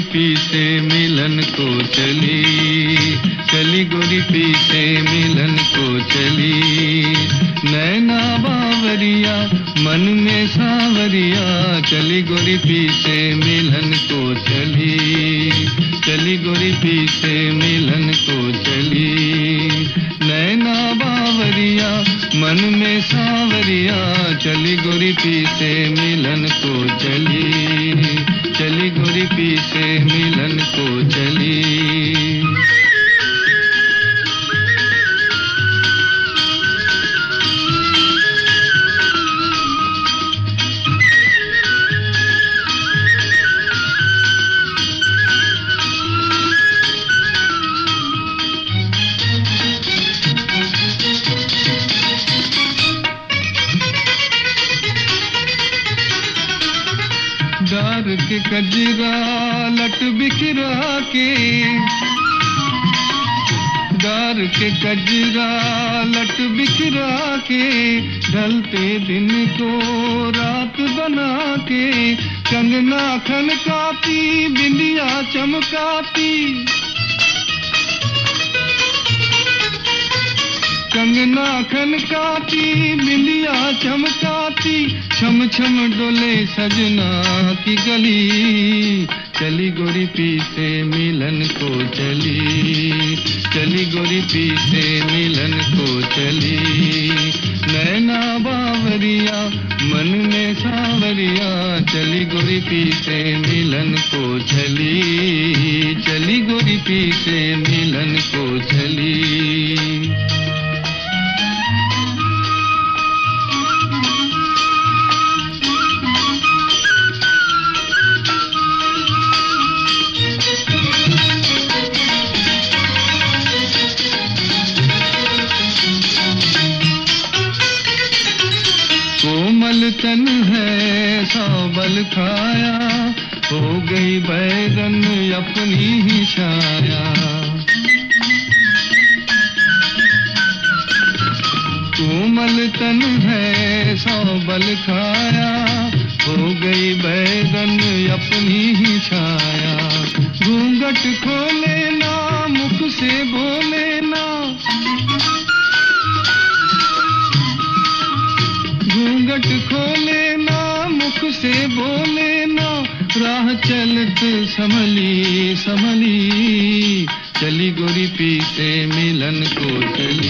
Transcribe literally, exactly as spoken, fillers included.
पीछे मिलन को चली, चली गोरी पीछे मिलन को चली। नैना बावरिया मन में सावरिया, चली गोरी पीछे मिलन को चली, चली गोरी पीछे मिलन को चली। नैना बावरिया मन में सावरिया, चली गोरी पीछे मिलन को चली, चली गोरी पीछे मिलन को चली। डार के कजरा लट बिखरा के, डार के कजरा लट बिखरा के, ढलते दिन को रात बना के, कंगना खनकाती बिंदिया चमकाती, कंगना खनकाती बिंदिया चमकाती, छम छम डोले सजना की गली, चली गोरी पीछे मिलन को चली, चली गोरी पीछे मिलन को चली। नैना बावरिया मन में सावरिया, चली गोरी पीछे मिलन को चली, चली गोरी पीछे मिलन को चली। कोमल तन है सौ बल खाया, हो गई बैगन अपनी ही छाया। कोमल तन है सौ बल खाया, हो गई बैगन अपनी ही छाया। घूंघट खोले ना मुख से बोले ना, घूंघट खोले ना मुख से बोले ना, राह चलत संभली संभली, चली गोरी पीछे मिलन को चली।